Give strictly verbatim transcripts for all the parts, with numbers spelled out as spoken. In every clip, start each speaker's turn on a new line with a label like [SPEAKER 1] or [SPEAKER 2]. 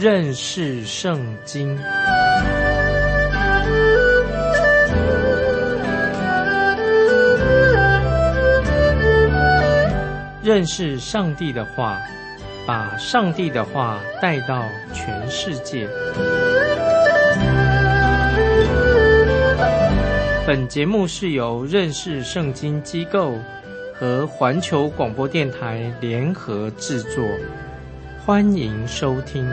[SPEAKER 1] 认识圣经。认识上帝的话，把上帝的话带到全世界。本节目是由认识圣经机构和环球广播电台联合制作，欢迎收听。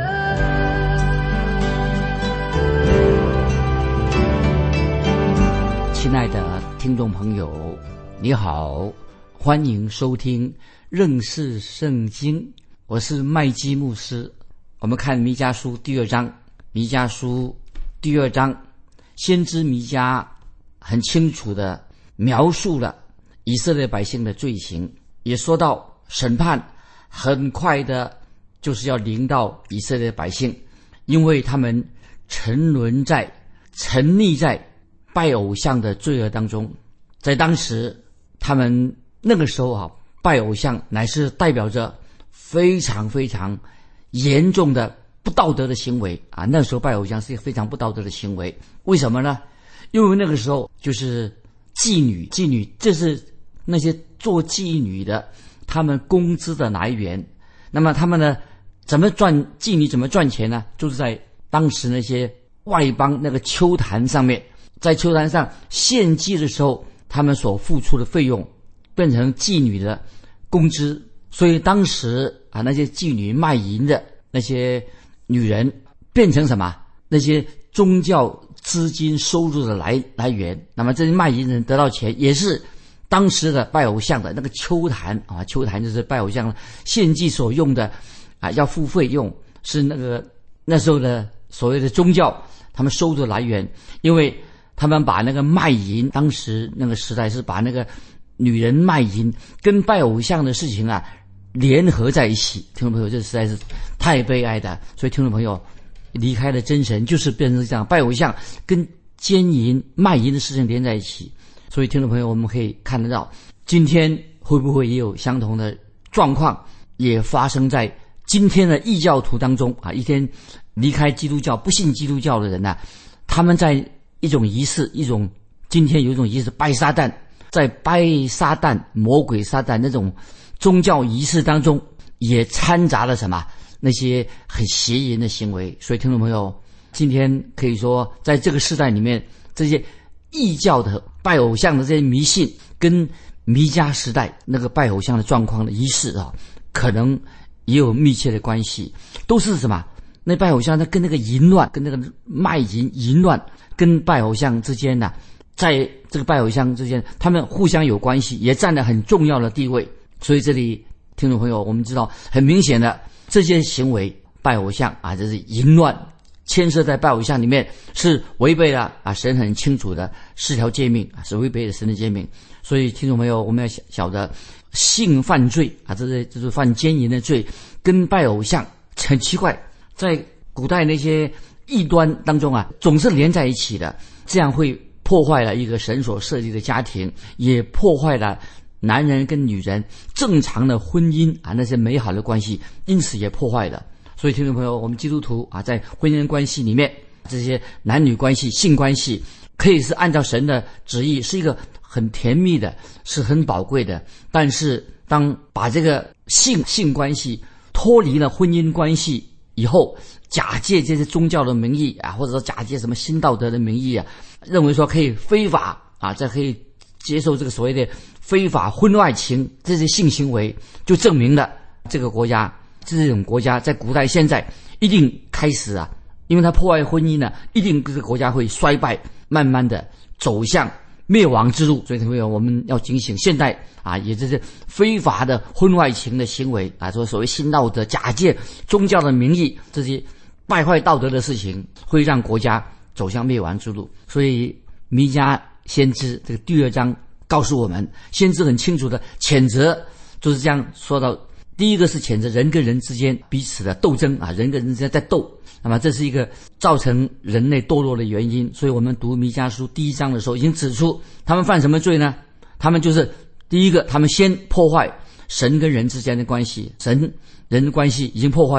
[SPEAKER 2] 亲爱的听众朋友，你好，欢迎收听认识圣经，我是麦基牧师。我们看弥迦书第二章，弥迦书第二章，先知弥迦很清楚地描述了以色列百姓的罪行，也说到审判很快的就是要临到以色列百姓，因为他们沉沦在沉溺在拜偶像的罪恶当中。在当时他们那个时候啊，拜偶像乃是代表着非常非常严重的不道德的行为啊！那时候拜偶像是一个非常不道德的行为。为什么呢？因为那个时候就是妓女，妓女这是那些做妓女的他们工资的来源。那么他们呢，怎么赚妓女怎么赚钱呢？就是在当时那些外邦那个秋坛上面，在秋坛上献祭的时候，他们所付出的费用变成妓女的工资。所以当时啊，那些妓女卖淫的那些女人变成什么？那些宗教资金收入的来来源。那么这些卖淫人得到钱，也是当时的拜偶像的那个秋坛啊，秋坛就是拜偶像献祭所用的啊，要付费用，是那个那时候的所谓的宗教他们收入的来源。因为他们把那个卖淫，当时那个时代是把那个女人卖淫跟拜偶像的事情啊联合在一起。听众朋友，这实在是太悲哀的。所以听众朋友，离开了真神就是变成这样，拜偶像跟奸淫卖淫的事情连在一起。所以听众朋友，我们可以看得到今天会不会也有相同的状况也发生在今天的异教徒当中啊？一天离开基督教不信基督教的人啊，他们在一种仪式，一种今天有一种仪式拜撒旦，在拜撒旦魔鬼撒旦那种宗教仪式当中也掺杂了什么？那些很邪淫的行为。所以听众朋友，今天可以说在这个时代里面，这些异教的拜偶像的这些迷信跟弥迦时代那个拜偶像的状况的仪式啊，可能也有密切的关系。都是什么？那拜偶像它跟那个淫乱，跟那个卖淫淫乱跟拜偶像之间呢、啊，在这个拜偶像之间他们互相有关系，也占了很重要的地位。所以这里听众朋友，我们知道很明显的这些行为拜偶像啊，这是淫乱，牵涉在拜偶像里面，是违背了啊神很清楚的四条诫命啊，是违背了神的诫命。所以听众朋友，我们要晓得性犯罪啊，这是这是犯奸淫的罪，跟拜偶像很奇怪，在古代那些异端当中啊，总是连在一起的，这样会破坏了一个神所设立的家庭，也破坏了男人跟女人正常的婚姻啊，那些美好的关系，因此也破坏了。所以听众朋友，我们基督徒啊，在婚姻关系里面，这些男女关系、性关系，可以是按照神的旨意，是一个很甜蜜的，是很宝贵的。但是当把这个性性关系脱离了婚姻关系以后，假借这些宗教的名义啊，或者说假借什么新道德的名义啊，认为说可以非法啊，这可以接受这个所谓的非法婚外情，这些性行为，就证明了这个国家这种国家在古代现在一定开始啊，因为它破坏婚姻呢，一定这个国家会衰败，慢慢的走向灭亡之路。所以朋友，我们要警醒，现代啊，也就是非法的婚外情的行为啊，说所谓新道德，假借宗教的名义，这些败坏道德的事情，会让国家走向灭亡之路。所以弥迦先知这个第二章告诉我们，先知很清楚的谴责，就是这样说到。第一个是谴责人跟人之间彼此的斗争啊，人跟人之间在斗，那么这是一个造成人类堕落的原因。所以我们读弥迦书第一章的时候已经指出，他们犯什么罪呢？他们就是第一个，他们先破坏神跟人之间的关系，神人的关系已经破坏了，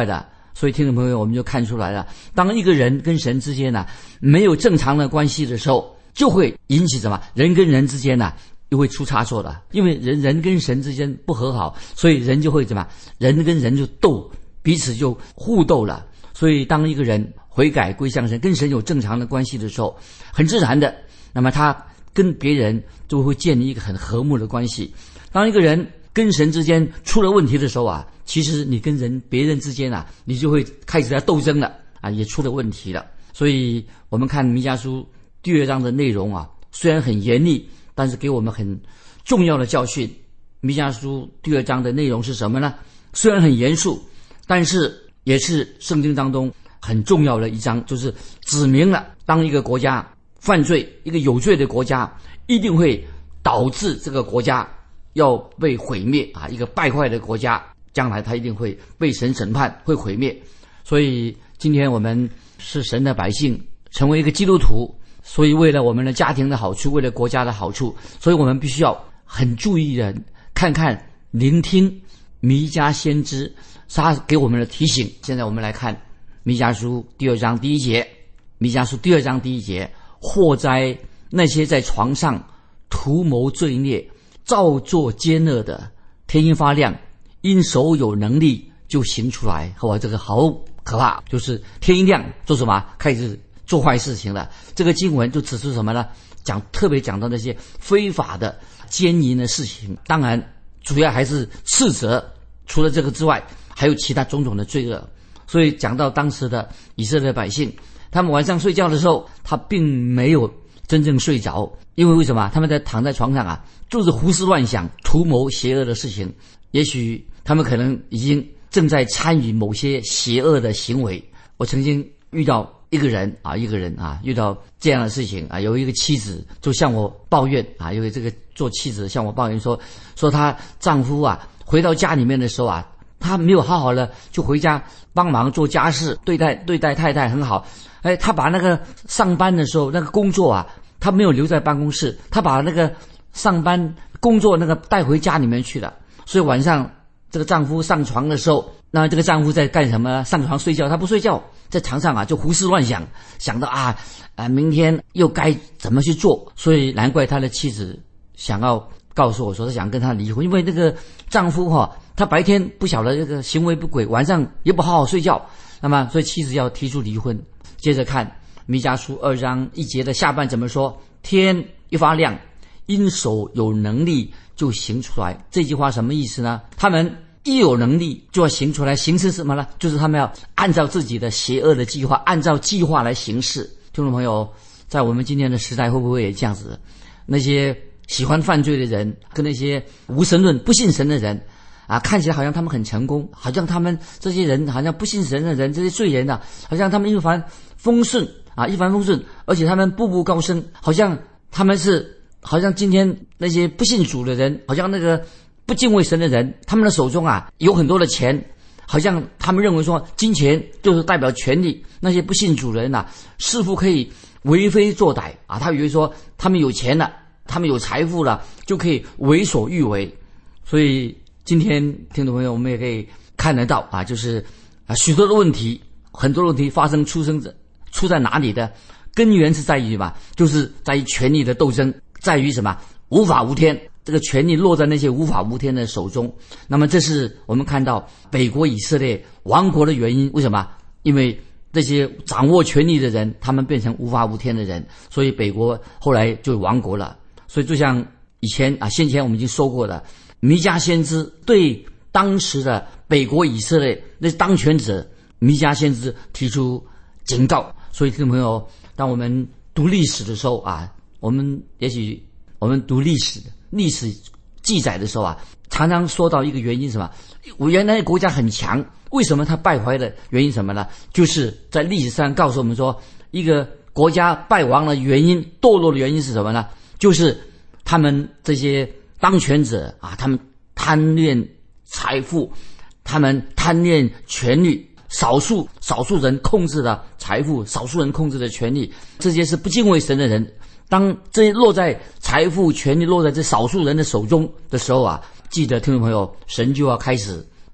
[SPEAKER 2] 所以听众朋友，我们就看出来了，当一个人跟神之间呢、啊、没有正常的关系的时候，就会引起什么？人跟人之间呢、啊、又会出差错的，因为人人跟神之间不和好，所以人就会怎么？人跟人就斗，彼此就互斗了。所以当一个人悔改归向神，跟神有正常的关系的时候，很自然的，那么他跟别人就会建立一个很和睦的关系。当一个人跟神之间出了问题的时候啊，其实你跟人别人之间啊，你就会开始在斗争了啊，也出了问题了。所以我们看弥迦书第二章的内容啊，虽然很严厉，但是给我们很重要的教训。弥迦书第二章的内容是什么呢？虽然很严肃，但是也是圣经当中很重要的一章，就是指明了当一个国家犯罪，一个有罪的国家，一定会导致这个国家要被毁灭啊！一个败坏的国家，将来他一定会被神审判，会毁灭。所以今天我们是神的百姓，成为一个基督徒，所以为了我们的家庭的好处，为了国家的好处，所以我们必须要很注意的看看、聆听弥迦先知他给我们的提醒。现在我们来看弥迦书第二章第一节，弥迦书第二章第一节：祸哉那些在床上图谋罪孽，照作奸恶的，天一发亮，因手有能力就行出来。哇，这个好可怕！就是天一亮做什么？开始做坏事情了。这个经文就指出什么呢？讲特别讲到那些非法的奸淫的事情。当然，主要还是斥责。除了这个之外，还有其他种种的罪恶。所以讲到当时的以色列百姓，他们晚上睡觉的时候，他并没有真正睡着，因为为什么？他们在躺在床上啊，就是胡思乱想，图谋邪恶的事情。也许他们可能已经正在参与某些邪恶的行为。我曾经遇到一个人啊，一个人啊，遇到这样的事情啊，有一个妻子就向我抱怨啊，因为这个做妻子向我抱怨说，说她丈夫啊回到家里面的时候啊，他没有好好的就回家帮忙做家事，对待对待太太很好。哎，他把那个上班的时候那个工作啊，他没有留在办公室，他把那个上班工作那个带回家里面去了。所以晚上这个丈夫上床的时候，那这个丈夫在干什么？上床睡觉，他不睡觉，在床上啊就胡思乱想，想到啊啊明天又该怎么去做。所以难怪他的妻子想要告诉我说，他想跟他离婚，因为那个丈夫哈、哦，他白天不晓得这个行为不轨，晚上也不好好睡觉，那么所以妻子要提出离婚。接着看弥迦书二章一节的下半怎么说？天一发亮，因手有能力就行出来。这句话什么意思呢？他们一有能力就要行出来，行是什么呢？就是他们要按照自己的邪恶的计划，按照计划来行事。听众朋友，在我们今天的时代会不会也这样子？那些喜欢犯罪的人，跟那些无神论不信神的人啊，看起来好像他们很成功，好像他们这些人好像不信神的人，这些罪人啊，好像他们一帆风顺啊，一帆风顺，而且他们步步高升，好像他们是，好像今天那些不信主的人，好像那个不敬畏神的人，他们的手中啊有很多的钱，好像他们认为说金钱就是代表权力。那些不信主的人啊，似乎可以为非作歹啊，他以为说他们有钱了，他们有财富了，就可以为所欲为。所以今天听众朋友，我们也可以看得到啊，就是啊许多的问题，很多问题发生出生出在哪里的根源是在于什么？就是在于权力的斗争，在于什么？无法无天，这个权力落在那些无法无天的手中。那么这是我们看到北国以色列亡国的原因。为什么？因为这些掌握权力的人，他们变成无法无天的人，所以北国后来就亡国了。所以就像以前啊，先前我们已经说过的，弥迦先知对当时的北国以色列那当权者，弥迦先知提出警告。所以听众朋友，当我们读历史的时候啊，我们也许我们读历史历史记载的时候啊，常常说到一个原因是什么？我原来国家很强，为什么它败坏的原因什么呢？就是在历史上告诉我们说，一个国家败亡的原因，堕落的原因是什么呢？就是他们这些当权者啊，他们贪恋财富，他们贪恋权力，少数少数人控制的财富，少数人控制的权力，这些是不敬畏神的人。当这些落在财富权力落在这少数人的手中的时候啊，记得听众朋友，神就要开始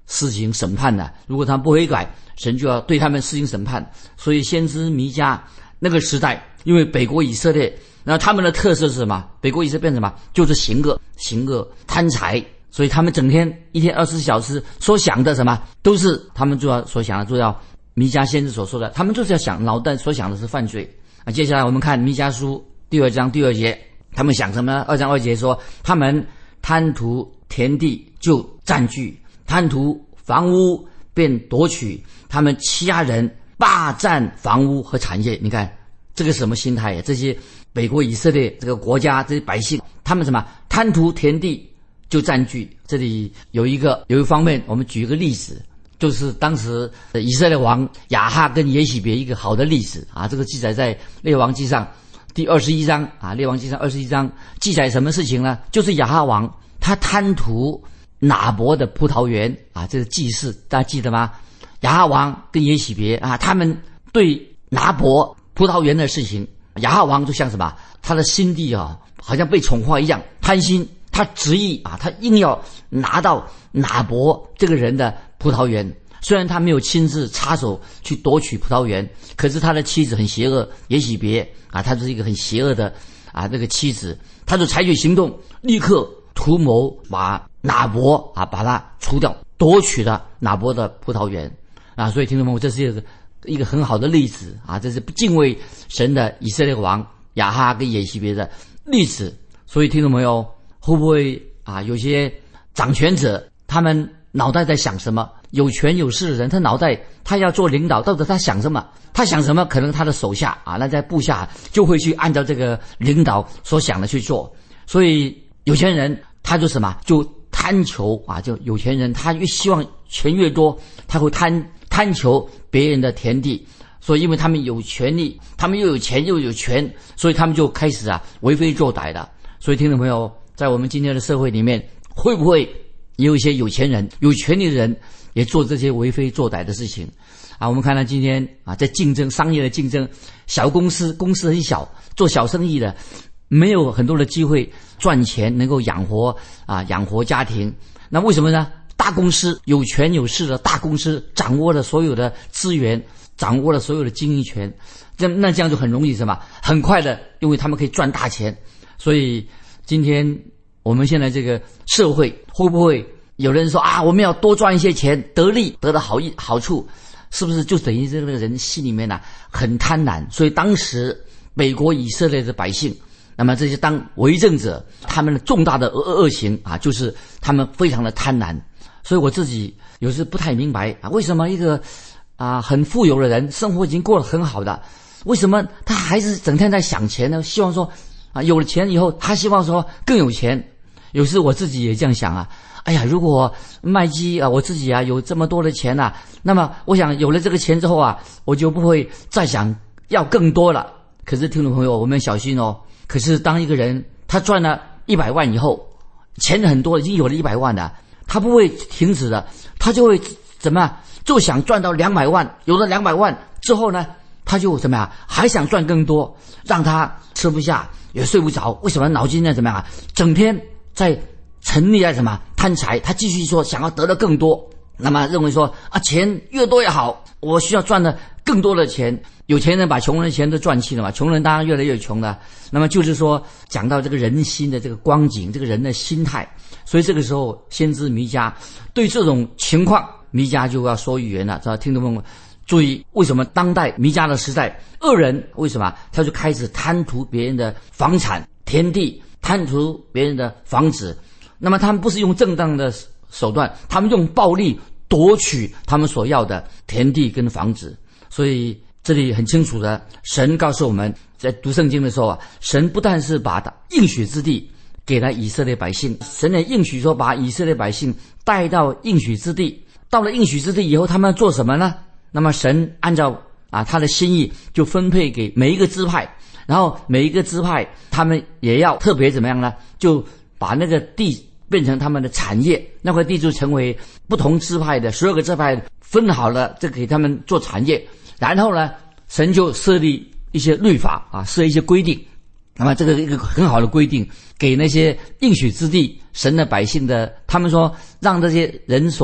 [SPEAKER 2] 施行审判的。如果他们不悔改，神就要对他们施行审判。所以先知弥迦那个时代，因为北国以色列，那他们的特色是什么？北国以色列变成什么？就是行恶、行恶、贪财。所以他们整天一天二十四小时所想的什么，都是他们主要所想的，就要弥迦先知所说的，他们就是要想，脑袋所想的是犯罪啊。接下来我们看弥迦书第二章第二节，他们想什么呢？二章二节说，他们贪图田地就占据，贪图房屋便夺取，他们欺压人，霸占房屋和产业。你看这个是什么心态呀？这些北国以色列这个国家这些百姓，他们什么贪图田地就占据。这里有一个有一方面，我们举一个例子，就是当时以色列王亚哈跟耶洗别一个好的例子啊。这个记载在列王记上第二十一章啊，列王记上二十一章记载什么事情呢？就是亚哈王他贪图拿伯的葡萄园啊，这个祭祀大家记得吗？亚哈王跟耶洗别啊，他们对拿伯葡萄园的事情，亚哈王就像什么？他的心地啊，好像被宠坏一样，贪心。他执意啊，他硬要拿到拿伯这个人的葡萄园。虽然他没有亲自插手去夺取葡萄园，可是他的妻子很邪恶，耶洗别啊，他是一个很邪恶的啊这个妻子，他就采取行动，立刻图谋把拿伯啊把他除掉，夺取了拿伯的葡萄园啊。所以听众朋友，这是一个一个很好的例子啊，这是不敬畏神的以色列王亚哈跟耶洗别的例子。所以听众朋友，会不会啊？有些掌权者他们脑袋在想什么？有权有势的人，他脑袋他要做领导，到底他想什么？他想什么？可能他的手下啊，那在部下就会去按照这个领导所想的去做。所以有钱人他就什么？就贪求啊！就有钱人他越希望钱越多，他会贪贪求别人的田地。所以因为他们有权利，他们又有钱又有权，所以他们就开始啊为非作歹的。所以听众朋友，在我们今天的社会里面，会不会也有一些有钱人、有权利的人也做这些为非作歹的事情啊？我们看到今天啊，在竞争商业的竞争，小公司公司很小，做小生意的没有很多的机会赚钱，能够养活啊养活家庭。那为什么呢？大公司有权有势的大公司掌握了所有的资源，掌握了所有的经营权，这那这样就很容易什么？很快的，因为他们可以赚大钱。所以今天我们现在这个社会，会不会有人说啊，我们要多赚一些钱，得利得到好意好处，是不是就等于这个人心里面呢、啊、很贪婪？所以当时北国以色列的百姓，那么这些当为政者，他们的重大的恶恶行啊，就是他们非常的贪婪。所以我自己有时不太明白啊，为什么一个啊很富有的人，生活已经过得很好的，为什么他还是整天在想钱呢？希望说啊，有了钱以后，他希望说更有钱。有时我自己也这样想啊，哎呀，如果卖鸡啊，我自己啊有这么多的钱啊，那么我想有了这个钱之后啊，我就不会再想要更多了。可是听众朋友，我们小心哦。可是当一个人他赚了一百万以后，钱很多，已经有了一百万了，他不会停止的，他就会怎么样？就想赚到两百万，有了两百万之后呢，他就怎么样？还想赚更多，让他吃不下也睡不着。为什么？脑筋呢怎么样？整天在沉溺在什么贪财？他继续说想要得的更多，那么认为说啊，钱越多越好，我需要赚的更多的钱。有钱人把穷人的钱都赚去了嘛，穷人当然越来越穷了。那么就是说，讲到这个人心的这个光景，这个人的心态。所以这个时候，先知弥迦对这种情况，弥迦就要说预言了。知道听众朋友们注意，为什么当代弥迦的时代，恶人为什么他就开始贪图别人的房产、田地，贪图别人的房子？那么他们不是用正当的手段，他们用暴力夺取他们所要的田地跟房子。所以这里很清楚的，神告诉我们，在读圣经的时候啊，神不但是把应许之地给了以色列百姓，神也应许说把以色列百姓带到应许之地。到了应许之地以后，他们要做什么呢？那么神按照啊他的心意，就分配给每一个支派，然后每一个支派他们也要特别怎么样呢？就把那个地变成他们的产业，那块地就成为不同支派的十二个支派分好了，这给他们做产业。然后呢，神就设立一些律法啊，设一些规定。那么这个一个很好的规定，给那些应许之地神的百姓的，他们说让这些人所他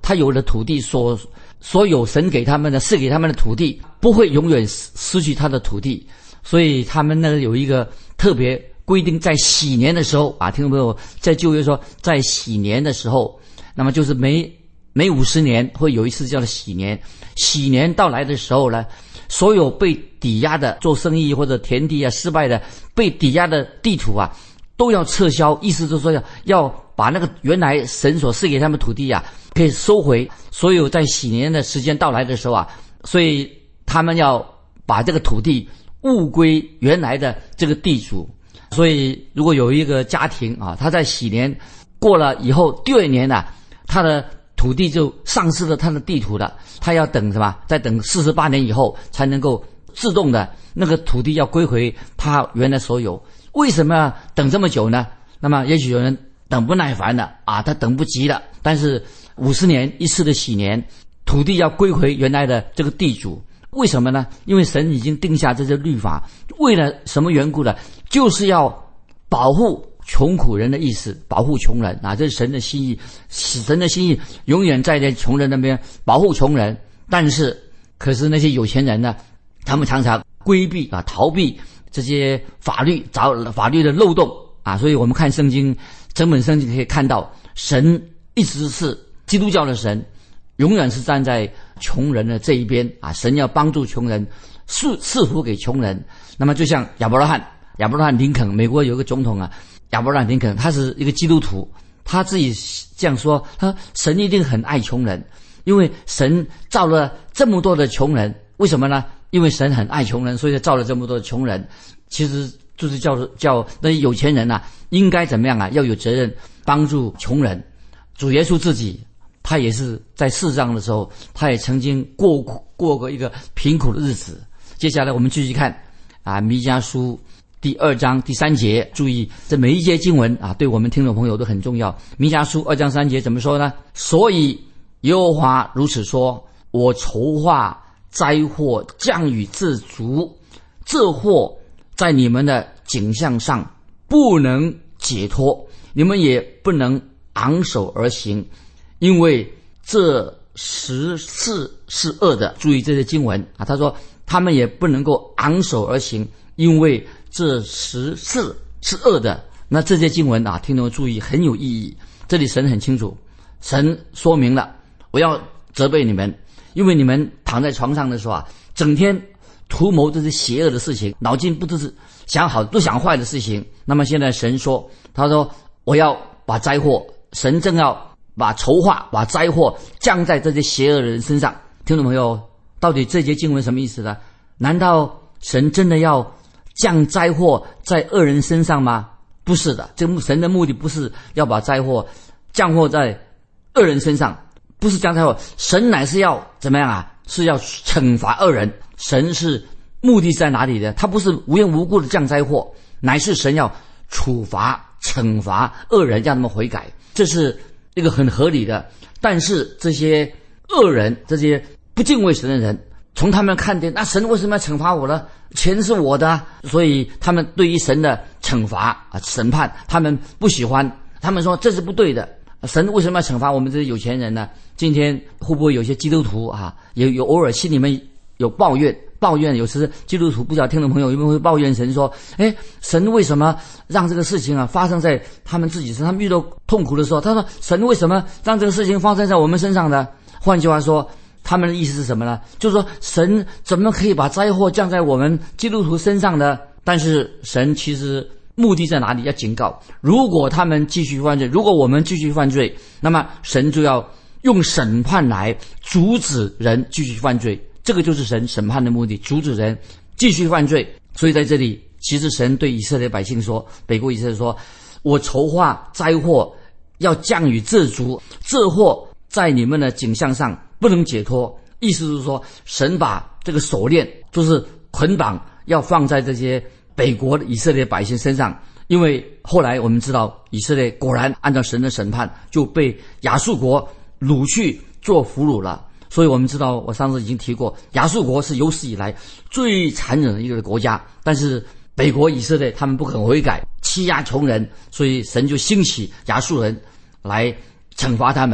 [SPEAKER 2] 他有了土地，所所有神给他们的赐给他们的土地，不会永远失去他的土地。所以他们呢有一个特别规定，在禧年的时候啊，听众朋友，在旧约说，在禧年的时候，那么就是每每五十年会有一次叫做禧年。禧年到来的时候呢，所有被抵押的做生意或者田地啊失败的被抵押的地图啊，都要撤销，意思就是说要要把那个原来神所赐给他们土地啊，可以收回。所有在禧年的时间到来的时候啊，所以他们要把这个土地物归原来的这个地主。所以如果有一个家庭啊，他在禧年过了以后，第二年啊，他的土地就丧失了他的地图了，他要等什么？再等四十八年以后才能够自动的那个土地要归回他原来所有。为什么要等这么久呢？那么也许有人等不耐烦了啊，他等不及了。但是五十年一次的禧年，土地要归回原来的这个地主。为什么呢？因为神已经定下这些律法，为了什么缘故呢？就是要保护穷苦人的意思，保护穷人啊，这是神的心意。神的心意永远在那穷人那边，保护穷人。但是，可是那些有钱人呢，他们常常规避啊，逃避这些法律，找法律的漏洞啊。所以我们看圣经，整本圣经可以看到，神一直是基督教的神，永远是站在穷人的这一边啊。神要帮助穷人，赐赐福给穷人。那么就像亚伯拉罕。亚伯拉罕林肯，美国有一个总统啊，亚伯拉罕林肯，他是一个基督徒，他自己这样说，他说神一定很爱穷人，因为神造了这么多的穷人，为什么呢？因为神很爱穷人，所以造了这么多的穷人。其实就是叫叫那些有钱人啊，应该怎么样啊？要有责任帮助穷人。主耶稣自己，他也是在世上的时候，他也曾经过过过一个贫苦的日子。接下来我们继续看啊，弥迦书第二章第三节，注意这每一节经文啊，对我们听众朋友都很重要。弥迦书二章三节怎么说呢？所以耶和华如此说：我筹划灾祸降雨自足，这祸在你们的景象上不能解脱，你们也不能昂首而行，因为这十事是恶的。注意这些经文啊，他说他们也不能够昂首而行，因为这十事是恶的。那这些经文啊，听众注意，很有意义。这里神很清楚，神说明了，我要责备你们，因为你们躺在床上的时候啊，整天图谋这些邪恶的事情，脑筋不都是想好都想坏的事情。那么现在神说，他说我要把灾祸，神正要把筹划把灾祸降在这些邪恶的人身上。听众朋友，到底这节经文什么意思呢？难道神真的要降灾祸在恶人身上吗？不是的，这个神的目的不是要把灾祸降祸在恶人身上，不是降灾祸，神乃是要怎么样啊？是要惩罚恶人。神是目的在哪里的？他不是无缘无故的降灾祸，乃是神要处罚惩罚恶人，让他们悔改，这是一个很合理的。但是这些恶人，这些不敬畏神的人，从他们看见，那神为什么要惩罚我呢？钱是我的啊，所以他们对于神的惩罚啊、审判，他们不喜欢，他们说这是不对的。神为什么要惩罚我们这些有钱人呢？今天会不会有些基督徒啊，有有偶尔心里面有抱怨，抱怨有时基督徒不知道听众朋友有没有会抱怨神说，哎，神为什么让这个事情啊发生在他们自己身上？他们遇到痛苦的时候，他说神为什么让这个事情发生在我们身上呢？换句话说，他们的意思是什么呢？就是说神怎么可以把灾祸降在我们基督徒身上呢？但是神其实目的在哪里？要警告，如果他们继续犯罪，如果我们继续犯罪，那么神就要用审判来阻止人继续犯罪。这个就是神审判的目的，阻止人继续犯罪。所以在这里，其实神对以色列百姓说，北国以色列说，我筹划灾祸要降雨自足，这祸在你们的景象上不能解脱。意思是说，神把这个锁链就是捆绑要放在这些北国的以色列百姓身上，因为后来我们知道以色列果然按照神的审判就被亚述国掳去做俘虏了。所以我们知道，我上次已经提过，亚述国是有史以来最残忍的一个国家，但是北国以色列他们不肯悔改，欺压穷人，所以神就兴起亚述人来惩罚他们。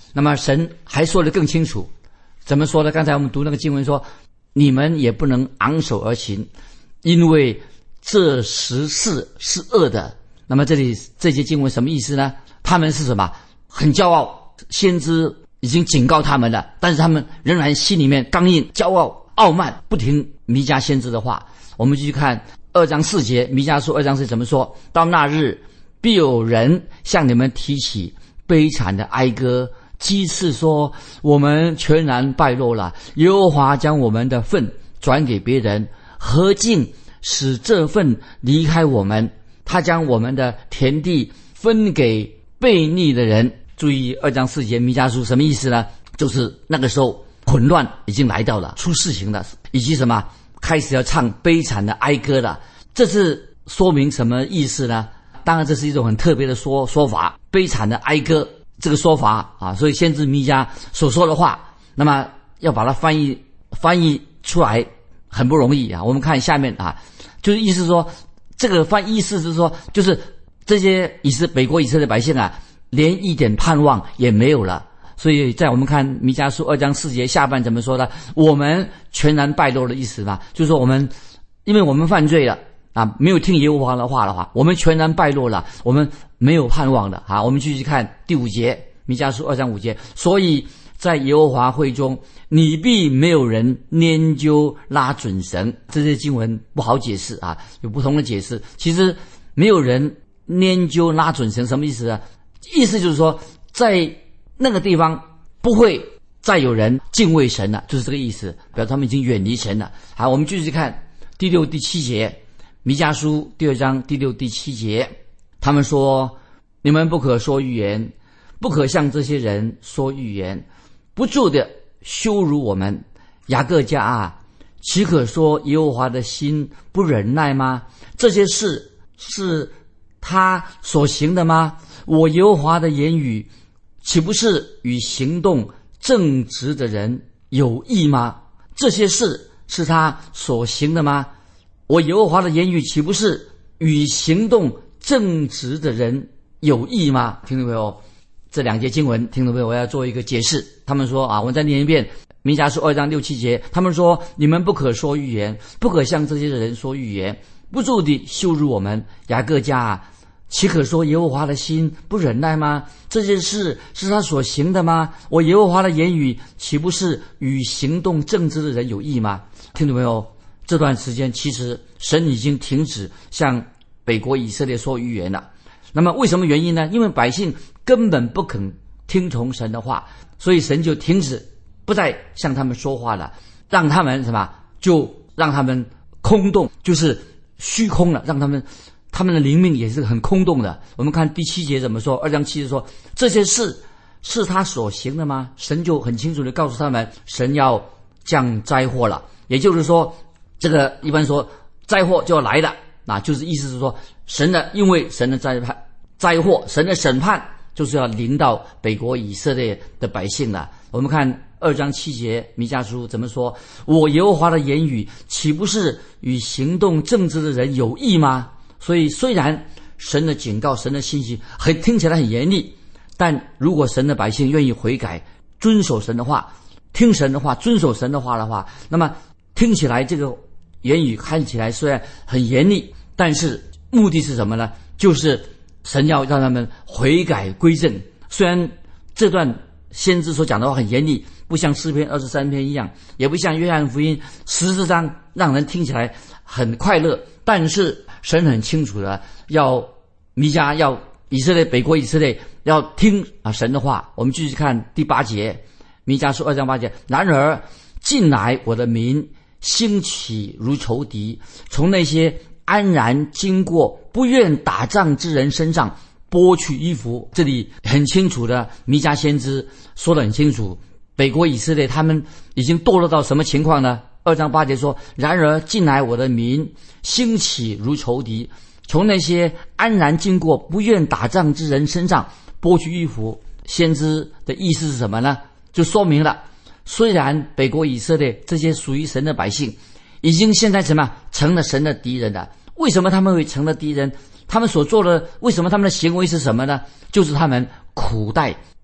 [SPEAKER 2] 那么神还说得更清楚，怎么说呢？刚才我们读那个经文说，你们也不能昂首而行，因为这十事是恶的。那么这里这些经文什么意思呢？他们是什么？很骄傲，先知已经警告他们了，但是他们仍然心里面刚硬、骄傲、傲慢，不听弥迦先知的话。我们继续看二章四节，弥迦书二章四节怎么说？到那日，必有人向你们提起悲惨的哀歌，讥刺说，我们全然败落了，耶和华将我们的份转给别人，何竟使这份离开我们？他将我们的田地分给悖逆的人。注意二章四节弥迦书什么意思呢？就是那个时候混乱已经来到了，出事情了，以及什么开始要唱悲惨的哀歌了。这是说明什么意思呢？当然这是一种很特别的说说法，悲惨的哀歌这个说法啊，所以先知弥迦所说的话，那么要把它翻译翻译出来很不容易啊。我们看下面啊，就是意思说，这个翻译是是说，就是这些以色北国以色列百姓啊，连一点盼望也没有了。所以在我们看弥迦书二章四节下半怎么说呢？我们全然败落的意思吧，就是说我们因为我们犯罪了啊，没有听耶和华的话的话，我们全然败落了，我们没有盼望的啊。我们继续看第五节，弥迦书二章五节，所以在耶和华会中，你必没有人拈阄拉准绳。这些经文不好解释啊，有不同的解释。其实没有人拈阄拉准绳什么意思呢？意思就是说，在那个地方不会再有人敬畏神了，就是这个意思，表示他们已经远离神了。好，我们继续看第六、第七节，弥迦书第二章第六、第七节，他们说：你们不可说预言，不可向这些人说预言，不住的羞辱我们。雅各家啊，岂可说耶和华的心不忍耐吗？这些事是他所行的吗？我耶和华的言语岂不是与行动正直的人有益吗？这些事是他所行的吗？我耶和华的言语岂不是与行动正直的人有益吗？听懂没有？这两节经文听懂没有？我要做一个解释。他们说啊，我们再念一遍弥迦书二章六七节，他们说：你们不可说预言，不可向这些人说预言，不住地羞辱我们。雅各家啊，岂可说耶和华的心不忍耐吗？这件事是他所行的吗？我耶和华的言语岂不是与行动正直的人有益吗？听懂没有？这段时间其实神已经停止向北国以色列说预言了。那么为什么原因呢？因为百姓根本不肯听从神的话，所以神就停止不再向他们说话了，让他们什么？就让他们空洞，就是虚空了，让他们他们的灵命也是很空洞的。我们看第七节怎么说？二章七节说：这些事是他所行的吗？神就很清楚地告诉他们，神要降灾祸了。也就是说，这个一般说灾祸就要来了，那就是意思是说，神的因为神的灾判灾祸，神的审判就是要临到北国以色列的百姓了。我们看二章七节弥迦书怎么说？我耶和华的言语岂不是与行动正直的人有益吗？所以虽然神的警告，神的信息很听起来很严厉，但如果神的百姓愿意悔改，遵守神的话，听神的话，遵守神的话的话，那么听起来这个言语看起来虽然很严厉，但是目的是什么呢？就是神要让他们悔改归正。虽然这段先知所讲的话很严厉，不像诗篇二十三篇一样，也不像约翰福音十四章让人听起来很快乐，但是神很清楚的要弥迦要以色列北国以色列要听啊神的话。我们继续看第八节，弥迦书二章八节，然而近来我的民兴起如仇敌，从那些安然经过不愿打仗之人身上剥去衣服。这里很清楚的，弥迦先知说得很清楚，北国以色列他们已经堕落到什么情况呢？二章八节说，然而近来我的民兴起如仇敌，从那些安然经过不愿打仗之人身上剥去衣服。先知的意思是什么呢？就说明了，虽然北国以色列这些属于神的百姓已经现在什么成了神的敌人了。为什么他们会成了敌人？他们所做的，为什么他们的行为是什么呢？就是他们苦待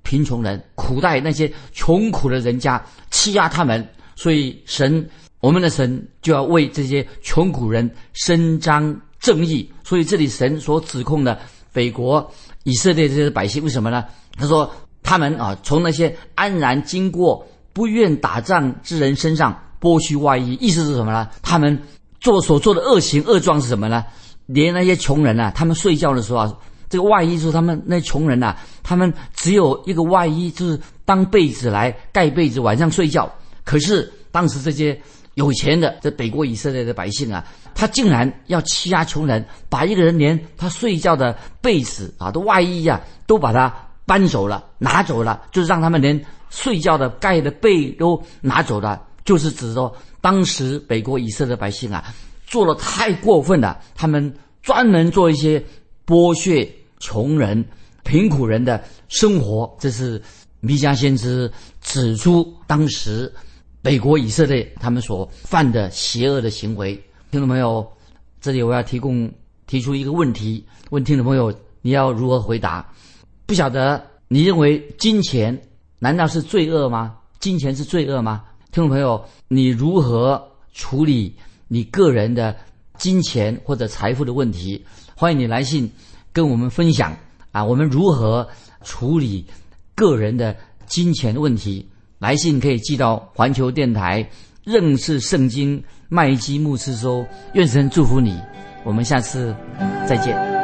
[SPEAKER 2] 贫穷人，苦待那些穷苦的人家，欺压他们。所以神，我们的神就要为这些穷苦人伸张正义。所以这里神所指控的北国以色列这些百姓，为什么呢？他说他们啊，从那些安然经过不愿打仗之人身上剥去外衣，意思是什么呢？他们做所做的恶行恶状是什么呢？连那些穷人啊，他们睡觉的时候啊，这个外衣就是他们那穷人啊，他们只有一个外衣，就是当被子来盖被子，晚上睡觉。可是当时这些有钱的这北国以色列的百姓啊，他竟然要欺压穷人，把一个人连他睡觉的被子啊、的外衣啊，都把他搬走了，拿走了，就是让他们连睡觉的盖的被都拿走了。就是指说当时北国以色列的百姓啊，做得太过分了，他们专门做一些剥削穷人贫苦人的生活。这是弥迦先知指出当时北国以色列他们所犯的邪恶的行为。听众朋友，这里我要提供提出一个问题，问听众朋友你要如何回答。不晓得你认为金钱难道是罪恶吗？金钱是罪恶吗？听众朋友，你如何处理你个人的金钱或者财富的问题？欢迎你来信跟我们分享啊，我们如何处理个人的金钱的问题。来信可以寄到环球电台认识圣经麦基牧师收。愿神祝福你，我们下次再见。